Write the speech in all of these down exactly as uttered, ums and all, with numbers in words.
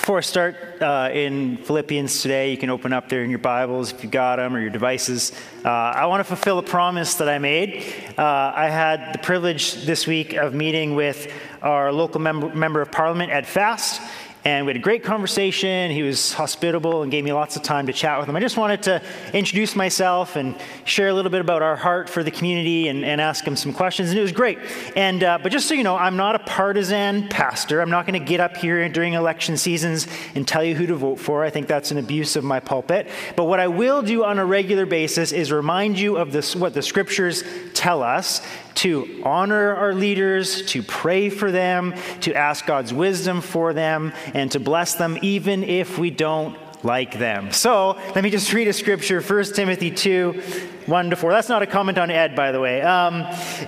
Before I start uh, in Philippians today, you can open up there in your Bibles if you got them or your devices. Uh, I want to fulfill a promise that I made. Uh, I had the privilege this week of meeting with our local member, member of Parliament, Ed Fast, and we had a great conversation. He was hospitable and gave me lots of time to chat with him. I just wanted to introduce myself and share a little bit about our heart for the community and, and ask him some questions, and it was great. And uh, but just so you know, I'm not a partisan pastor. I'm not going to get up here during election seasons and tell you who to vote for. I think that's an abuse of my pulpit. But what I will do on a regular basis is remind you of this, what the scriptures tell us, to honor our leaders, to pray for them, to ask God's wisdom for them, and to bless them even if we don't like them. So let me just read a scripture, First Timothy two, one to four. That's not a comment on Ed, by the way. Um,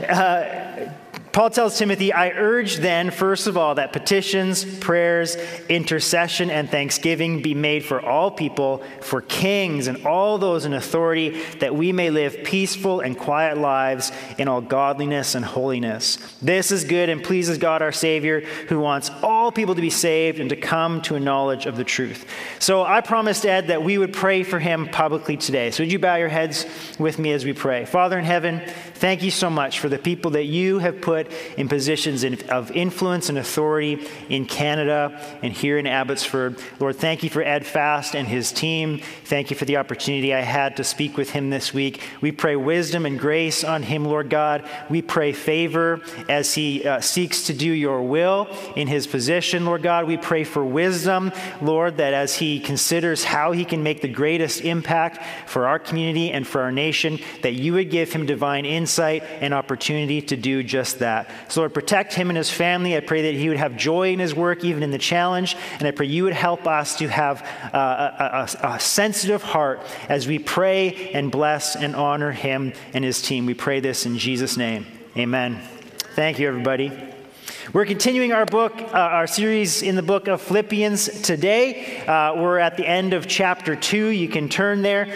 uh, Paul tells Timothy, I urge then, first of all, that petitions, prayers, intercession, and thanksgiving be made for all people, for kings and all those in authority, that we may live peaceful and quiet lives in all godliness and holiness. This is good and pleases God our Savior, who wants all people to be saved and to come to a knowledge of the truth. So I promised Ed that we would pray for him publicly today. So would you bow your heads with me as we pray? Father in heaven, thank you so much for the people that you have put in positions of influence and authority in Canada and here in Abbotsford. Lord, thank you for Ed Fast and his team. Thank you for the opportunity I had to speak with him this week. We pray wisdom and grace on him, Lord God. We pray favor as he uh, seeks to do your will in his position, Lord God. We pray for wisdom, Lord, that as he considers how he can make the greatest impact for our community and for our nation, that you would give him divine insight and opportunity to do just that. So Lord, protect him and his family. I pray that he would have joy in his work, even in the challenge. And I pray you would help us to have uh, a, a, a sensitive heart as we pray and bless and honor him and his team. We pray this in Jesus' name. Amen. Thank you, everybody. We're continuing our book, uh, our series in the book of Philippians today. Uh, we're at the end of chapter two. You can turn there.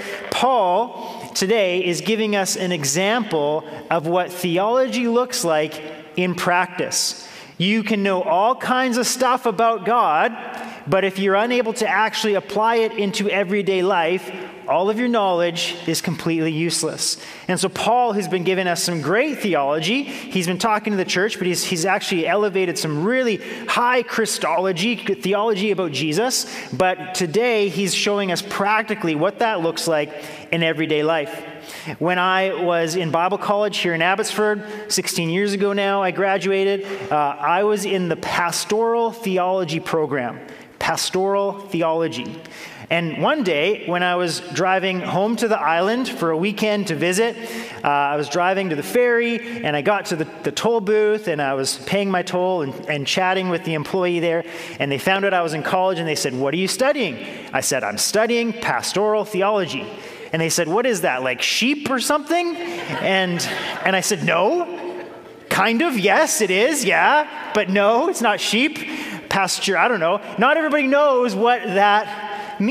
Paul today is giving us an example of what theology looks like in practice. You can know all kinds of stuff about God, but if you're unable to actually apply it into everyday life, all of your knowledge is completely useless. And so Paul has been giving us some great theology. He's been talking to the church, but he's, he's actually elevated some really high Christology, theology about Jesus. But today he's showing us practically what that looks like in everyday life. When I was in Bible college here in Abbotsford, sixteen years ago now, I graduated. Uh, I was in the pastoral theology program. Pastoral theology. And one day, when I was driving home to the island for a weekend to visit, uh, I was driving to the ferry, and I got to the, the toll booth, and I was paying my toll and, and chatting with the employee there, and they found out I was in college, and they said, "What are you studying?" I said, "I'm studying pastoral theology." And they said, "What is that, like sheep or something?" And, and I said, "No, kind of, yes, it is, yeah, but no, it's not sheep, pasture, I don't know." Not everybody knows what that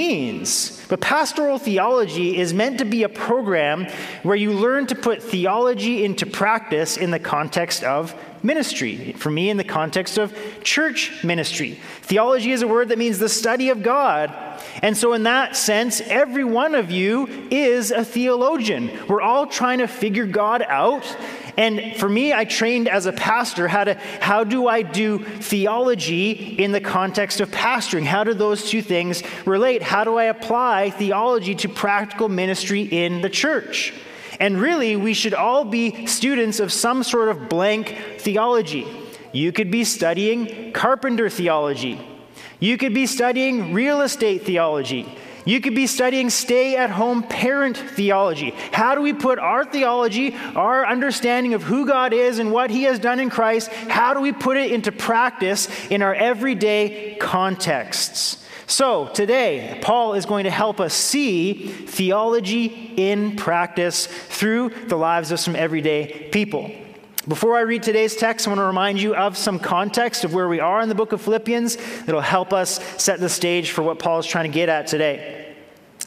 means. But pastoral theology is meant to be a program where you learn to put theology into practice in the context of ministry. For me, in the context of church ministry. Theology is a word that means the study of God. And so in that sense, every one of you is a theologian. We're all trying to figure God out. And for me, I trained as a pastor how to how do I do theology in the context of pastoring? How do those two things relate? How do I apply theology to practical ministry in the church? And really, we should all be students of some sort of blank theology. You could be studying carpenter theology. You could be studying real estate theology. You could be studying stay-at-home parent theology. How do we put our theology, our understanding of who God is and what he has done in Christ, how do we put it into practice in our everyday contexts? So today, Paul is going to help us see theology in practice through the lives of some everyday people. Before I read today's text, I want to remind you of some context of where we are in the book of Philippians that'll help us set the stage for what Paul is trying to get at today.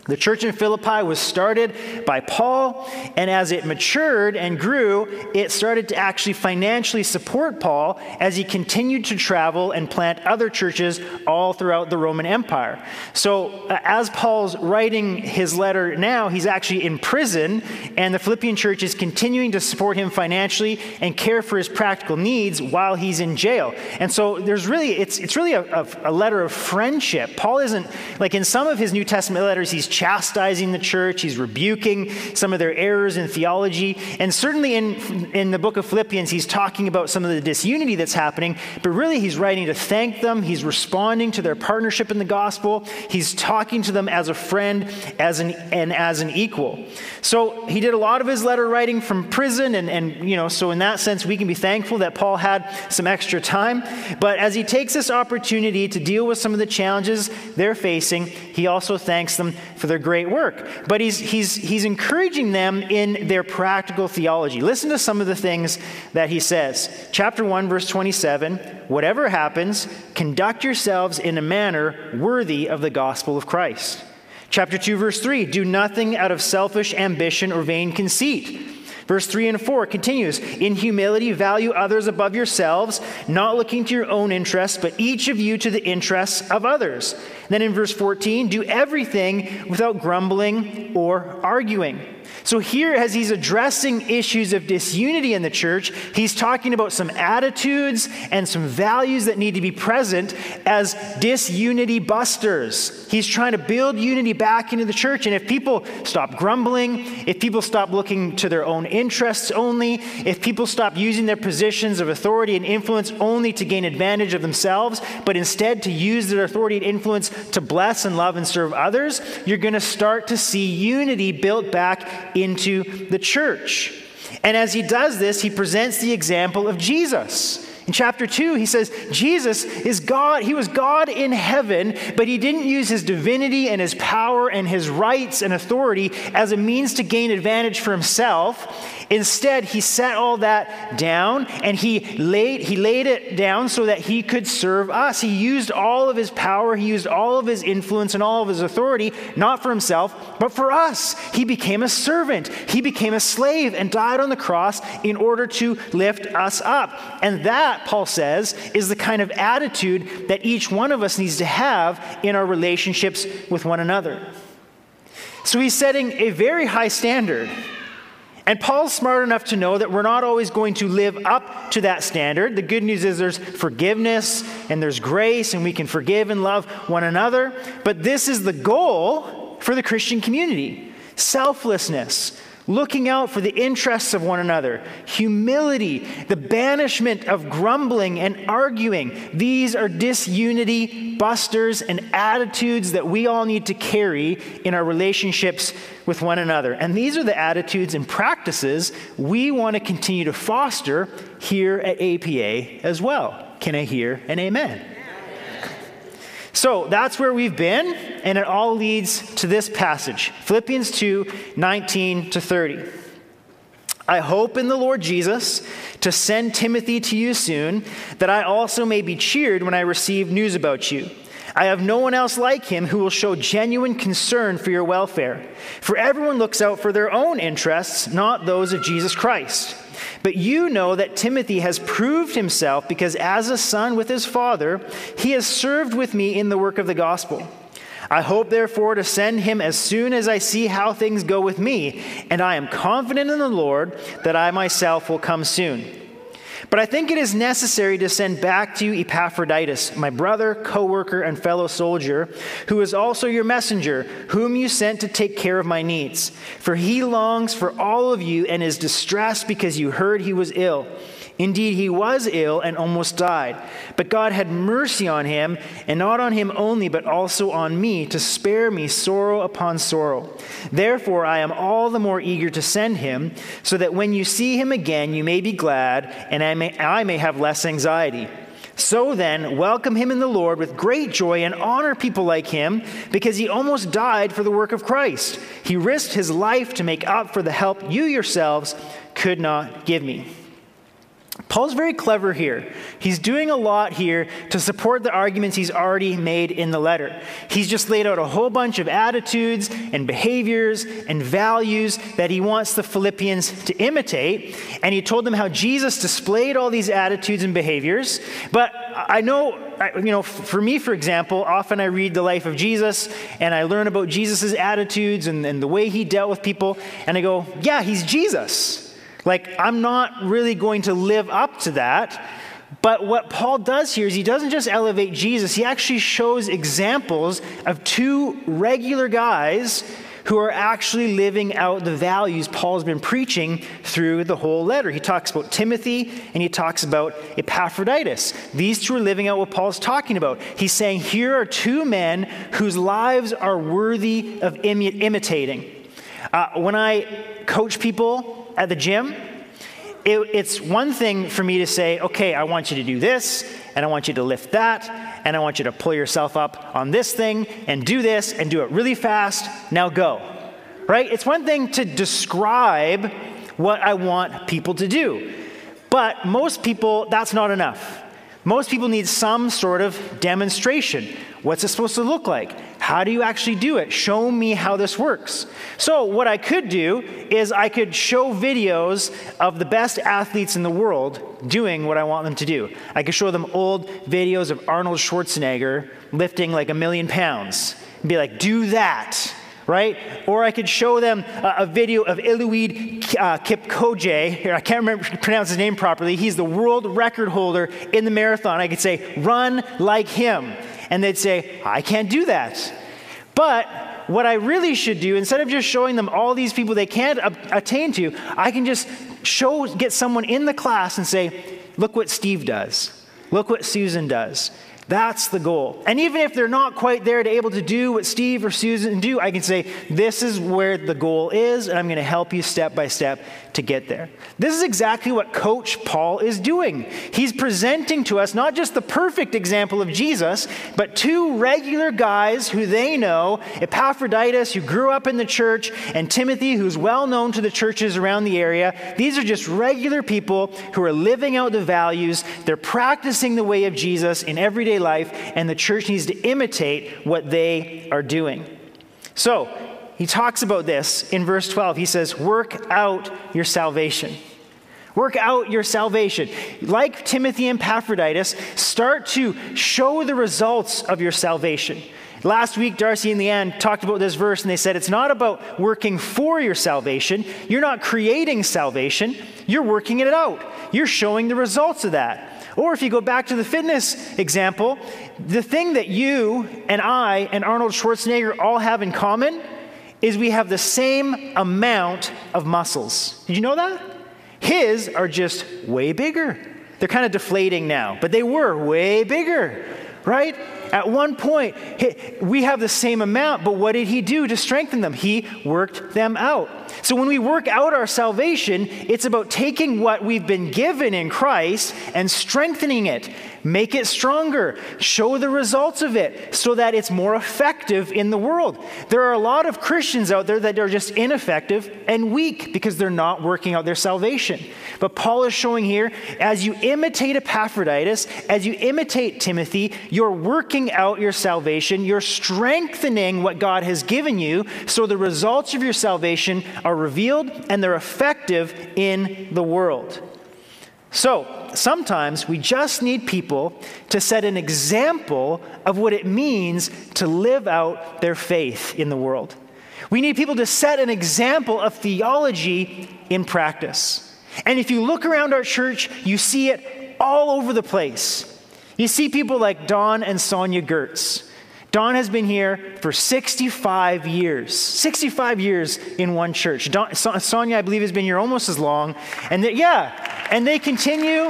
The church in Philippi was started by Paul, and as it matured and grew, it started to actually financially support Paul as he continued to travel and plant other churches all throughout the Roman Empire. So uh, as Paul's writing his letter now, he's actually in prison, and the Philippian church is continuing to support him financially and care for his practical needs while he's in jail. And so there's really, it's, it's really a, a, a letter of friendship. Paul isn't, like in some of his New Testament letters, he's chastising the church, he's rebuking some of their errors in theology, and certainly in, in the book of Philippians, he's talking about some of the disunity that's happening, but really he's writing to thank them, he's responding to their partnership in the gospel, he's talking to them as a friend as an, and as an equal. So he did a lot of his letter writing from prison, and, and you know, so in that sense, we can be thankful that Paul had some extra time, but as he takes this opportunity to deal with some of the challenges they're facing, he also thanks them for their great work. But he's, he's, he's encouraging them in their practical theology. Listen to some of the things that he says. Chapter one, verse twenty-seven, whatever happens, conduct yourselves in a manner worthy of the gospel of Christ. Chapter two, verse three, do nothing out of selfish ambition or vain conceit. Verse three and four continues, in humility value others above yourselves, not looking to your own interests, but each of you to the interests of others. And then in verse fourteen, do everything without grumbling or arguing. So here, as he's addressing issues of disunity in the church, he's talking about some attitudes and some values that need to be present as disunity busters. He's trying to build unity back into the church. And if people stop grumbling, if people stop looking to their own interests only, if people stop using their positions of authority and influence only to gain advantage of themselves, but instead to use their authority and influence to bless and love and serve others, you're going to start to see unity built back into the church. And as he does this, he presents the example of Jesus. In chapter two, he says, Jesus is God. He was God in heaven, but he didn't use his divinity and his power and his rights and authority as a means to gain advantage for himself. Instead, he set all that down, and he laid, he laid it down so that he could serve us. He used all of his power, he used all of his influence and all of his authority, not for himself, but for us. He became a servant. He became a slave and died on the cross in order to lift us up. And that, Paul says, is the kind of attitude that each one of us needs to have in our relationships with one another. So he's setting a very high standard. And Paul's smart enough to know that we're not always going to live up to that standard. The good news is there's forgiveness and there's grace, and we can forgive and love one another. But this is the goal for the Christian community: selflessness, looking out for the interests of one another, humility, the banishment of grumbling and arguing. These are disunity busters and attitudes that we all need to carry in our relationships with one another. And these are the attitudes and practices we want to continue to foster here at A P A as well. Can I hear an amen? So that's where we've been, and it all leads to this passage, Philippians two, nineteen to thirty. I hope in the Lord Jesus to send Timothy to you soon, that I also may be cheered when I receive news about you. I have no one else like him who will show genuine concern for your welfare. For everyone looks out for their own interests, not those of Jesus Christ. But you know that Timothy has proved himself, because as a son with his father, he has served with me in the work of the gospel. I hope, therefore, to send him as soon as I see how things go with me, and I am confident in the Lord that I myself will come soon. But I think it is necessary to send back to you Epaphroditus, my brother, co-worker, and fellow soldier, who is also your messenger, whom you sent to take care of my needs. For he longs for all of you and is distressed because you heard he was ill. Indeed, he was ill and almost died. But God had mercy on him, and not on him only, but also on me, to spare me sorrow upon sorrow. Therefore, I am all the more eager to send him, so that when you see him again, you may be glad, and I may, I may have less anxiety. So then, welcome him in the Lord with great joy, and honor people like him, because he almost died for the work of Christ. He risked his life to make up for the help you yourselves could not give me. Paul's very clever here. He's doing a lot here to support the arguments he's already made in the letter. He's just laid out a whole bunch of attitudes and behaviors and values that he wants the Philippians to imitate. And he told them how Jesus displayed all these attitudes and behaviors. But I know, you know, for me, for example, often I read the life of Jesus and I learn about Jesus' attitudes and, and the way he dealt with people. And I go, yeah, he's Jesus. Like, I'm not really going to live up to that. But what Paul does here is he doesn't just elevate Jesus, he actually shows examples of two regular guys who are actually living out the values Paul's been preaching through the whole letter. He talks about Timothy and he talks about Epaphroditus. These two are living out what Paul's talking about. He's saying, here are two men whose lives are worthy of imi- imitating. Uh, when I coach people at the gym, it, it's one thing for me to say, okay, I want you to do this, and I want you to lift that, and I want you to pull yourself up on this thing, and do this, and do it really fast, now go, right? It's one thing to describe what I want people to do, but most people, that's not enough. Most people need some sort of demonstration. What's it supposed to look like? How do you actually do it? Show me how this works. So what I could do is I could show videos of the best athletes in the world doing what I want them to do. I could show them old videos of Arnold Schwarzenegger lifting like a million pounds and be like, do that. Right? Or I could show them a, a video of Eliud uh, Kipchoge. I can't remember pronounce his name properly. He's the world record holder in the marathon. I could say, run like him. And they'd say, I can't do that. But what I really should do, instead of just showing them all these people they can't ab- attain to, I can just show, get someone in the class and say, look what Steve does. Look what Susan does. That's the goal. And even if they're not quite there to able to do what Steve or Susan do, I can say, this is where the goal is, and I'm going to help you step by step to get there. This is exactly what Coach Paul is doing. He's presenting to us not just the perfect example of Jesus, but two regular guys who they know, Epaphroditus, who grew up in the church, and Timothy, who's well known to the churches around the area. These are just regular people who are living out the values. They're practicing the way of Jesus in everyday life, and the church needs to imitate what they are doing. So, he talks about this in verse twelve. He says, work out your salvation. Work out your salvation. Like Timothy and Epaphroditus, start to show the results of your salvation. Last week, Darcy and Leanne talked about this verse, and they said it's not about working for your salvation. You're not creating salvation. You're working it out. You're showing the results of that. Or if you go back to the fitness example, the thing that you and I and Arnold Schwarzenegger all have in common is we have the same amount of muscles. Did you know that? His are just way bigger. They're kind of deflating now, but they were way bigger, right? At one point, we have the same amount, but what did he do to strengthen them? He worked them out. So when we work out our salvation, it's about taking what we've been given in Christ and strengthening it, make it stronger, show the results of it so that it's more effective in the world. There are a lot of Christians out there that are just ineffective and weak because they're not working out their salvation. But Paul is showing here, as you imitate Epaphroditus, as you imitate Timothy, you're working out your salvation, you're strengthening what God has given you so the results of your salvation are revealed and they're effective in the world. So, sometimes we just need people to set an example of what it means to live out their faith in the world. We need people to set an example of theology in practice. And if you look around our church, you see it all over the place. You see people like Don and Sonia Gertz. Don has been here for sixty-five years. sixty-five years in one church. Don, so, Sonia, I believe, has been here almost as long. And they, yeah, and they continue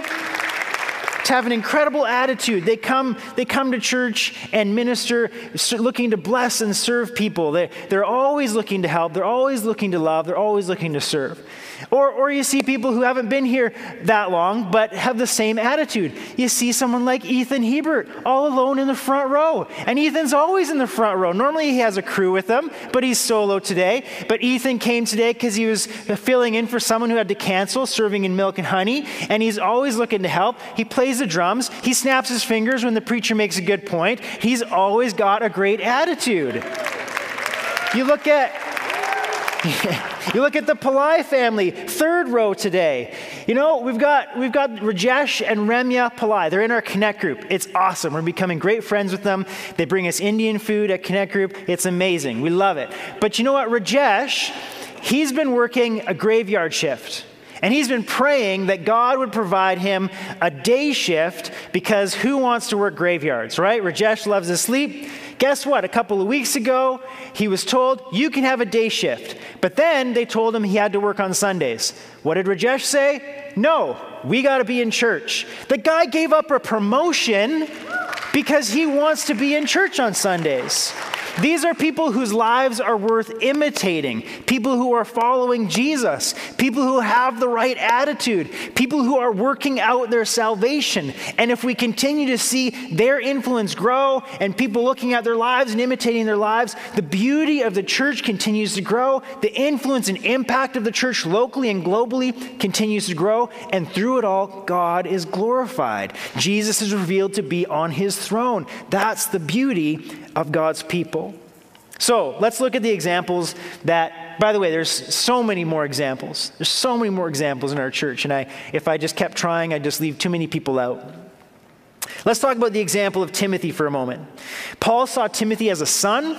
to have an incredible attitude. They come, they come to church and minister, looking to bless and serve people. They, they're always looking to help. They're always looking to love. They're always looking to serve. Or, or you see people who haven't been here that long, but have the same attitude. You see someone like Ethan Hebert, all alone in the front row. And Ethan's always in the front row. Normally he has a crew with him, but he's solo today. But Ethan came today because he was filling in for someone who had to cancel, serving in Milk and Honey. And he's always looking to help. He plays the drums. He snaps his fingers when the preacher makes a good point. He's always got a great attitude. You look at You look at the Pillai family, third row today. You know, we've got we've got Rajesh and Remya Pillai. They're in our Connect group. It's awesome. We're becoming great friends with them. They bring us Indian food at Connect group. It's amazing. We love it. But you know what, Rajesh, he's been working a graveyard shift. And he's been praying that God would provide him a day shift, because who wants to work graveyards, right? Rajesh loves to sleep. Guess what? A couple of weeks ago, he was told, you can have a day shift. But then they told him he had to work on Sundays. What did Rajesh say? No, we got to be in church. The guy gave up a promotion because he wants to be in church on Sundays. These are people whose lives are worth imitating, people who are following Jesus, people who have the right attitude, people who are working out their salvation. And if we continue to see their influence grow and people looking at their lives and imitating their lives, the beauty of the church continues to grow, the influence and impact of the church locally and globally continues to grow, and through it all, God is glorified. Jesus is revealed to be on his throne. That's the beauty of God's people. So let's look at the examples that, by the way, there's so many more examples. There's so many more examples in our church. And I, if I just kept trying, I'd just leave too many people out. Let's talk about the example of Timothy for a moment. Paul saw Timothy as a son.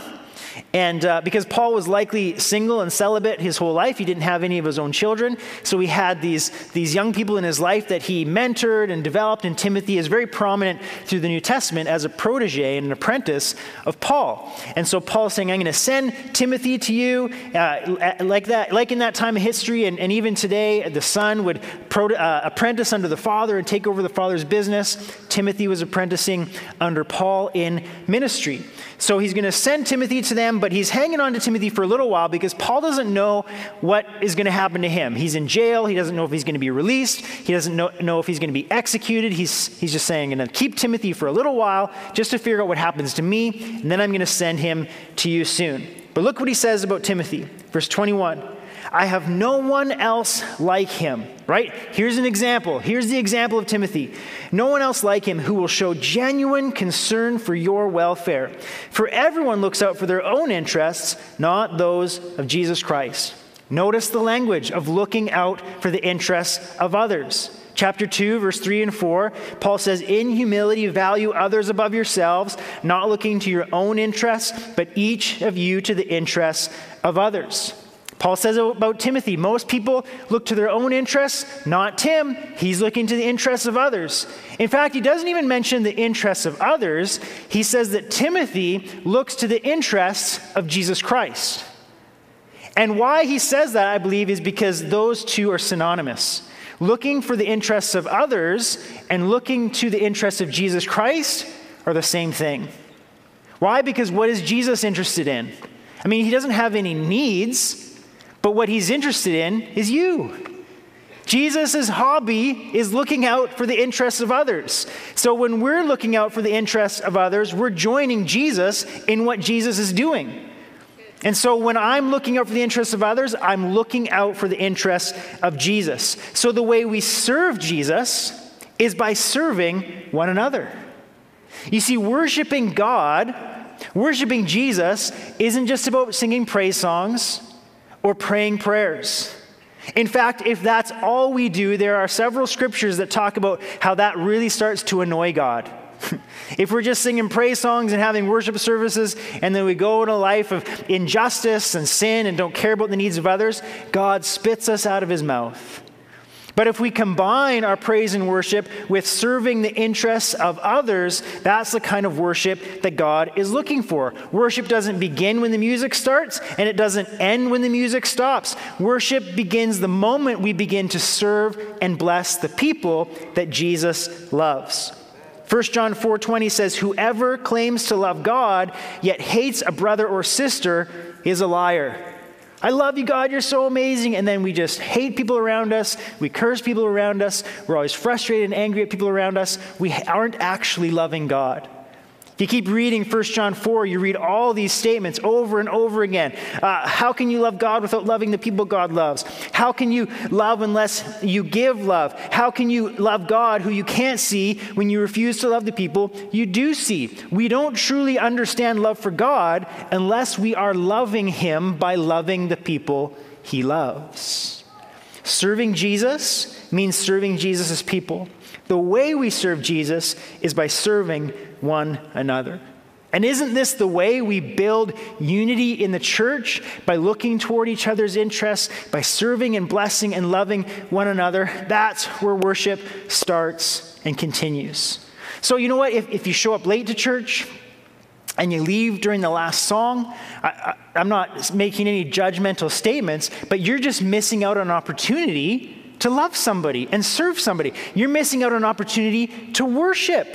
And uh, because Paul was likely single and celibate his whole life, he didn't have any of his own children. So he had these, these young people in his life that he mentored and developed. And Timothy is very prominent through the New Testament as a protege and an apprentice of Paul. And so Paul is saying, I'm going to send Timothy to you. Uh, like that, like in that time of history, and, and even today, the son would pro, uh, apprentice under the father and take over the father's business. Timothy was apprenticing under Paul in ministry. So he's going to send Timothy to them, but he's hanging on to Timothy for a little while because Paul doesn't know what is going to happen to him. He's in jail. He doesn't know if he's going to be released. He doesn't know, know if he's going to be executed. He's, he's just saying, I'm going to keep Timothy for a little while just to figure out what happens to me, and then I'm going to send him to you soon. But look what he says about Timothy. Verse twenty-one. I have no one else like him, right? Here's an example. Here's the example of Timothy. No one else like him who will show genuine concern for your welfare. For everyone looks out for their own interests, not those of Jesus Christ. Notice the language of looking out for the interests of others. Chapter two, verse three and four, Paul says, in humility, value others above yourselves, not looking to your own interests, but each of you to the interests of others. Paul says about Timothy, most people look to their own interests, not Tim. He's looking to the interests of others. In fact, he doesn't even mention the interests of others. He says that Timothy looks to the interests of Jesus Christ. And why he says that, I believe, is because those two are synonymous. Looking for the interests of others and looking to the interests of Jesus Christ are the same thing. Why? Because what is Jesus interested in? I mean, he doesn't have any needs. But what he's interested in is you. Jesus' hobby is looking out for the interests of others. So when we're looking out for the interests of others, we're joining Jesus in what Jesus is doing. And so when I'm looking out for the interests of others, I'm looking out for the interests of Jesus. So the way we serve Jesus is by serving one another. You see, worshiping God, worshiping Jesus, isn't just about singing praise songs or praying prayers. In fact, if that's all we do, there are several scriptures that talk about how that really starts to annoy God. If we're just singing praise songs and having worship services, and then we go in a life of injustice and sin and don't care about the needs of others, God spits us out of his mouth. But if we combine our praise and worship with serving the interests of others, that's the kind of worship that God is looking for. Worship doesn't begin when the music starts, and it doesn't end when the music stops. Worship begins the moment we begin to serve and bless the people that Jesus loves. First John four twenty says, whoever claims to love God, yet hates a brother or sister is a liar. I love you, God, you're so amazing. And then we just hate people around us. We curse people around us. We're always frustrated and angry at people around us. We aren't actually loving God. If you keep reading First John four, you read all these statements over and over again. Uh, how can you love God without loving the people God loves? How can you love unless you give love? How can you love God who you can't see when you refuse to love the people you do see? We don't truly understand love for God unless we are loving him by loving the people he loves. Serving Jesus means serving Jesus' people. The way we serve Jesus is by serving one another. And isn't this the way we build unity in the church? By looking toward each other's interests, by serving and blessing and loving one another. That's where worship starts and continues. So you know what? If, if you show up late to church and you leave during the last song, I, I, I'm not making any judgmental statements, but you're just missing out on an opportunity to love somebody and serve somebody. You're missing out on an opportunity to worship.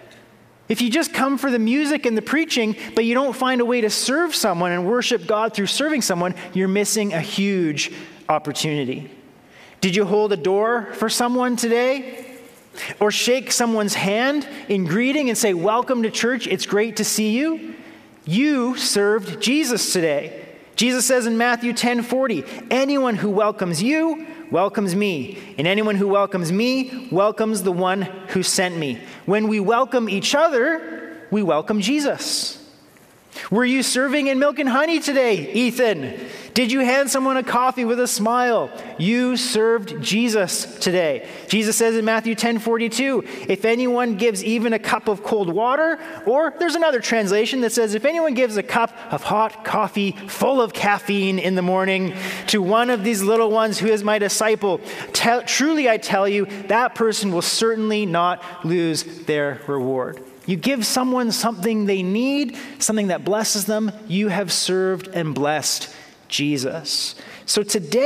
If you just come for the music and the preaching, but you don't find a way to serve someone and worship God through serving someone, you're missing a huge opportunity. Did you hold a door for someone today? Or shake someone's hand in greeting and say, welcome to church, it's great to see you? You served Jesus today. Jesus says in Matthew ten forty, anyone who welcomes you welcomes me, and anyone who welcomes me welcomes the one who sent me. When we welcome each other, we welcome Jesus. Were you serving in Milk and Honey today, Ethan? Did you hand someone a coffee with a smile? You served Jesus today. Jesus says in Matthew ten forty-two, if anyone gives even a cup of cold water, or there's another translation that says, if anyone gives a cup of hot coffee full of caffeine in the morning to one of these little ones who is my disciple, tell, truly I tell you, that person will certainly not lose their reward. You give someone something they need, something that blesses them, you have served and blessed Jesus. So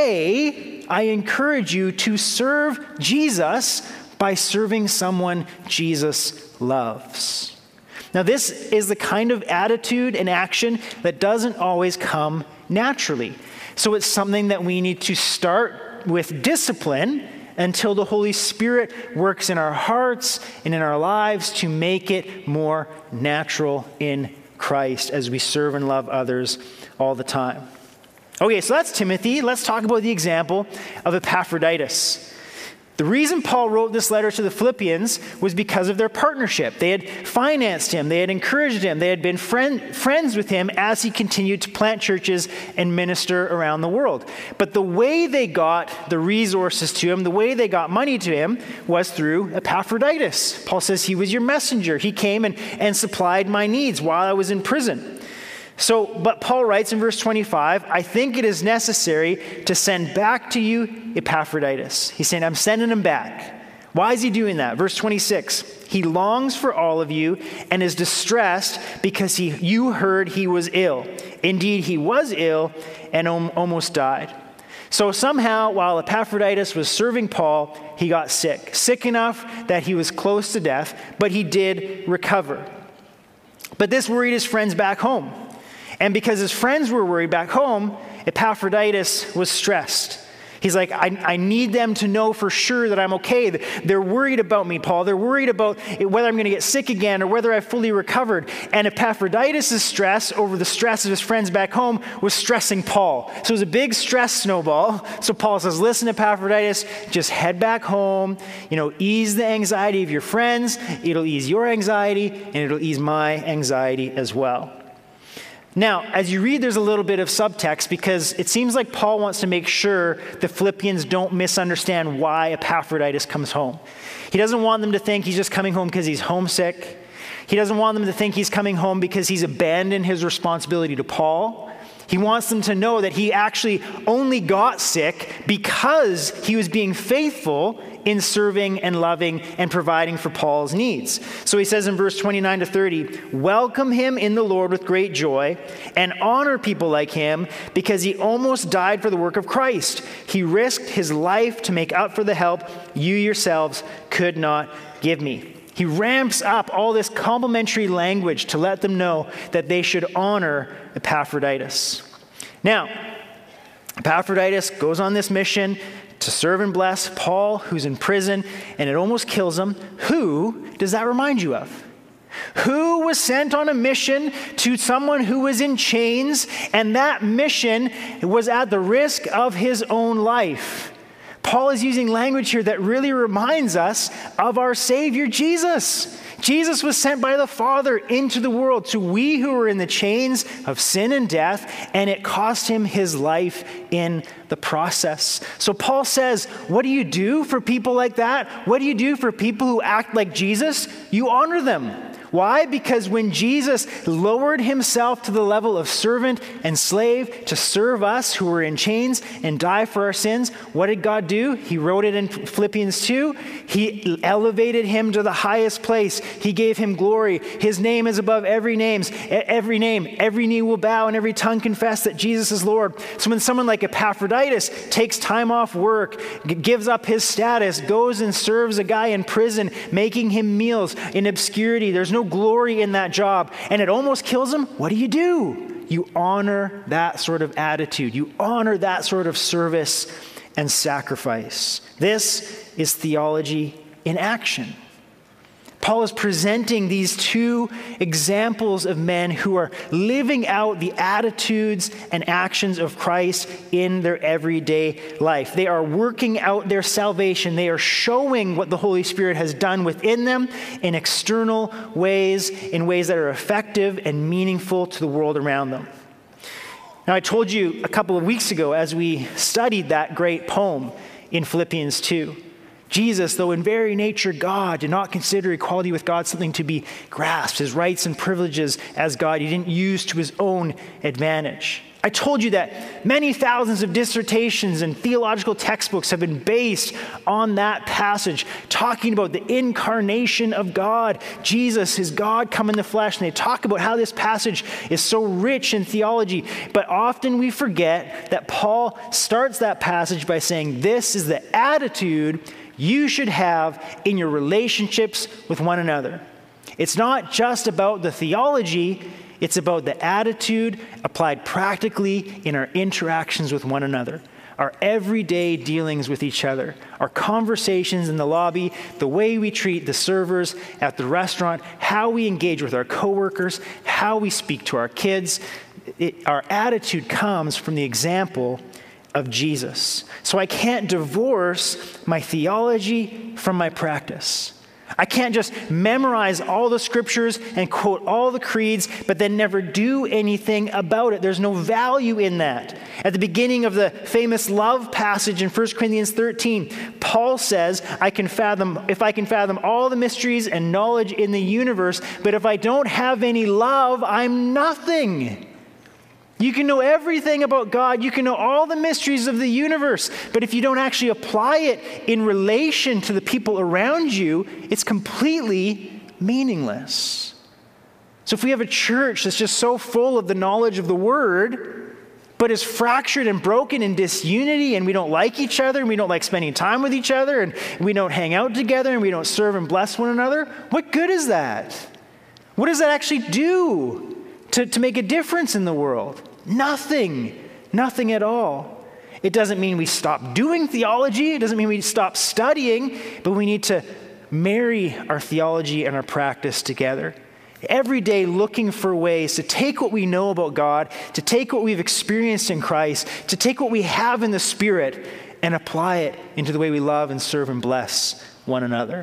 today, I encourage you to serve Jesus by serving someone Jesus loves. Now, this is the kind of attitude and action that doesn't always come naturally. So it's something that we need to start with discipline until the Holy Spirit works in our hearts and in our lives to make it more natural in Christ as we serve and love others all the time. Okay, so that's Timothy. Let's talk about the example of Epaphroditus. The reason Paul wrote this letter to the Philippians was because of their partnership. They had financed him. They had encouraged him. They had been friend, friends with him as he continued to plant churches and minister around the world. But the way they got the resources to him, the way they got money to him, was through Epaphroditus. Paul says he was your messenger. He came and, and supplied my needs while I was in prison. So, but Paul writes in verse twenty-five, I think it is necessary to send back to you Epaphroditus. He's saying, I'm sending him back. Why is he doing that? Verse twenty-six, he longs for all of you and is distressed because he, you heard he was ill. Indeed, he was ill and om- almost died. So somehow, while Epaphroditus was serving Paul, he got sick. Sick enough that he was close to death, but he did recover. But this worried his friends back home. And because his friends were worried back home, Epaphroditus was stressed. He's like, I, I need them to know for sure that I'm okay. They're worried about me, Paul. They're worried about whether I'm going to get sick again or whether I've fully recovered. And Epaphroditus' stress over the stress of his friends back home was stressing Paul. So it was a big stress snowball. So Paul says, listen, Epaphroditus, just head back home. You know, ease the anxiety of your friends. It'll ease your anxiety, and it'll ease my anxiety as well. Now, as you read, there's a little bit of subtext because it seems like Paul wants to make sure the Philippians don't misunderstand why Epaphroditus comes home. He doesn't want them to think he's just coming home because he's homesick. He doesn't want them to think he's coming home because he's abandoned his responsibility to Paul. He wants them to know that he actually only got sick because he was being faithful in serving and loving and providing for Paul's needs. So he says in verse twenty-nine to thirty, welcome him in the Lord with great joy and honor people like him because he almost died for the work of Christ. He risked his life to make up for the help you yourselves could not give me. He ramps up all this complimentary language to let them know that they should honor Epaphroditus. Now, Epaphroditus goes on this mission to serve and bless Paul, who's in prison, and it almost kills him. Who does that remind you of? Who was sent on a mission to someone who was in chains, and that mission was at the risk of his own life? Paul is using language here that really reminds us of our Savior Jesus. Jesus was sent by the Father into the world to we who were in the chains of sin and death, and it cost him his life in the process. So Paul says, what do you do for people like that? What do you do for people who act like Jesus? You honor them. Why? Because when Jesus lowered himself to the level of servant and slave to serve us who were in chains and die for our sins, what did God do? He wrote it in Philippians two. He elevated him to the highest place. He gave him glory. His name is above every names, every name. Every knee will bow and every tongue confess that Jesus is Lord. So when someone like Epaphroditus takes time off work, g- gives up his status, goes and serves a guy in prison, making him meals in obscurity, there's no glory in that job, and it almost kills him, what do you do? You honor that sort of attitude. You honor that sort of service and sacrifice. This is theology in action. Paul is presenting these two examples of men who are living out the attitudes and actions of Christ in their everyday life. They are working out their salvation. They are showing what the Holy Spirit has done within them in external ways, in ways that are effective and meaningful to the world around them. Now, I told you a couple of weeks ago as we studied that great poem in Philippians two, Jesus, though in very nature God, did not consider equality with God something to be grasped, his rights and privileges as God, he didn't use to his own advantage. I told you that many thousands of dissertations and theological textbooks have been based on that passage, talking about the incarnation of God. Jesus is God come in the flesh, and they talk about how this passage is so rich in theology. But often we forget that Paul starts that passage by saying, this is the attitude you should have in your relationships with one another. It's not just about the theology, it's about the attitude applied practically in our interactions with one another, our everyday dealings with each other, our conversations in the lobby, the way we treat the servers at the restaurant, how we engage with our coworkers, how we speak to our kids. It, our attitude comes from the example of Jesus. So I can't divorce my theology from my practice. I can't just memorize all the scriptures and quote all the creeds, but then never do anything about it. There's no value in that. At the beginning of the famous love passage in First Corinthians thirteen, Paul says, I can fathom, if I can fathom all the mysteries and knowledge in the universe, but if I don't have any love, I'm nothing. You can know everything about God. You can know all the mysteries of the universe. But if you don't actually apply it in relation to the people around you, it's completely meaningless. So if we have a church that's just so full of the knowledge of the Word, but is fractured and broken in disunity, and we don't like each other, and we don't like spending time with each other, and we don't hang out together, and we don't serve and bless one another, what good is that? What does that actually do to, to make a difference in the world? Nothing. Nothing at all. It doesn't mean we stop doing theology. It doesn't mean we stop studying, but we need to marry our theology and our practice together. Every day looking for ways to take what we know about God, to take what we've experienced in Christ, to take what we have in the Spirit and apply it into the way we love and serve and bless one another.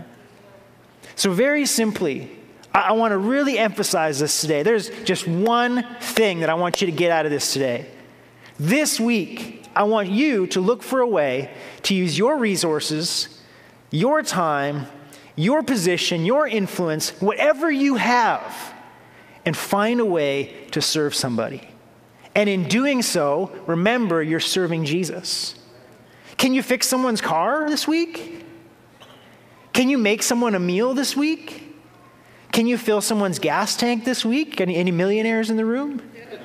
So very simply, I want to really emphasize this today. There's just one thing that I want you to get out of this today. This week, I want you to look for a way to use your resources, your time, your position, your influence, whatever you have, and find a way to serve somebody. And in doing so, remember you're serving Jesus. Can you fix someone's car this week? Can you make someone a meal this week? Can you fill someone's gas tank this week? Any, any millionaires in the room?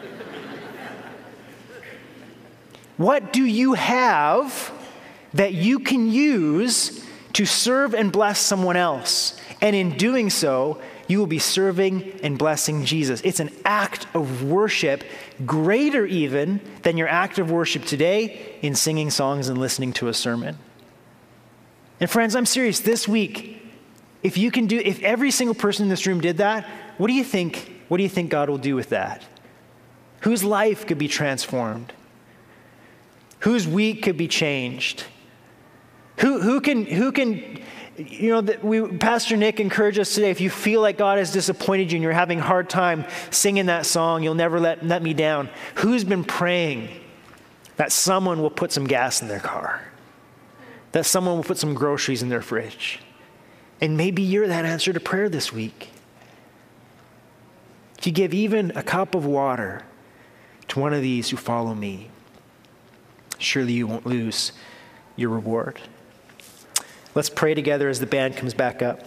What do you have that you can use to serve and bless someone else? And in doing so, you will be serving and blessing Jesus. It's an act of worship, greater even than your act of worship today in singing songs and listening to a sermon. And friends, I'm serious, this week, if you can do, if every single person in this room did that, what do you think, what do you think God will do with that? Whose life could be transformed? Whose week could be changed? Who, who can, who can, you know, that we, Pastor Nick encouraged us today, if you feel like God has disappointed you and you're having a hard time singing that song, You'll Never Let, let Me Down, who's been praying that someone will put some gas in their car? That someone will put some groceries in their fridge? And maybe you're that answer to prayer this week. If you give even a cup of water to one of these who follow me, surely you won't lose your reward. Let's pray together as the band comes back up.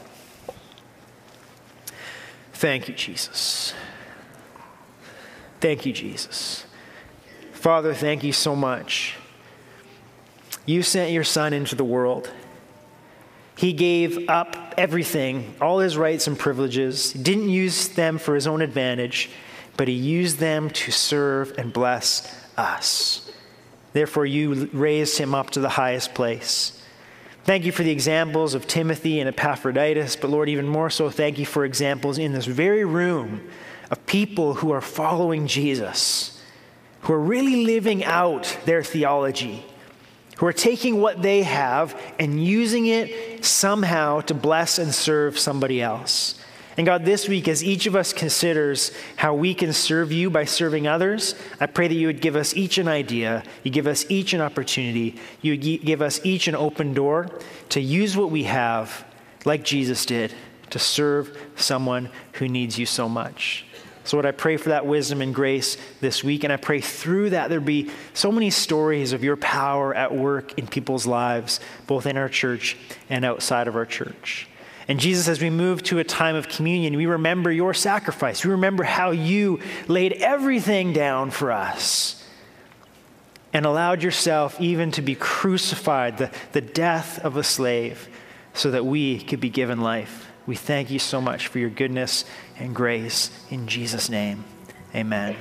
Thank you, Jesus. Thank you, Jesus. Father, thank you so much. You sent your Son into the world. He gave up everything, all his rights and privileges. He didn't use them for his own advantage, but he used them to serve and bless us. Therefore, you raised him up to the highest place. Thank you for the examples of Timothy and Epaphroditus, but Lord, even more so, thank you for examples in this very room of people who are following Jesus, who are really living out their theology, who are taking what they have and using it somehow to bless and serve somebody else. And God, this week, as each of us considers how we can serve you by serving others, I pray that you would give us each an idea, you give us each an opportunity, you would give us each an open door to use what we have, like Jesus did, to serve someone who needs you so much. So Lord, I pray for that wisdom and grace this week, and I pray through that there be so many stories of your power at work in people's lives, both in our church and outside of our church. And Jesus, as we move to a time of communion, we remember your sacrifice. We remember how you laid everything down for us and allowed yourself even to be crucified, the, the death of a slave, so that we could be given life. We thank you so much for your goodness and grace. In Jesus' name, amen.